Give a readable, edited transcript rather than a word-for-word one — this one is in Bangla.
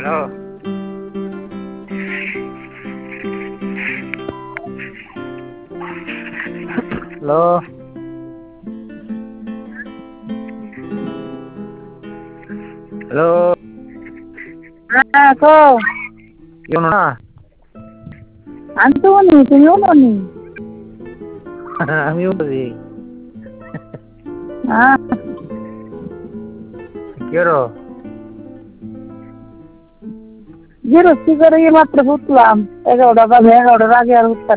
হ্যালো। হ্যালো। হ্যাঁ কও। কেউ না? আমি তো বলি তুমিও বলি। আমিও বুঝি। হ্যাঁ কেরো? বিরক্তি করে মাত্র উঠলাম 11টা বাজে 11টার আগে আর উঠতে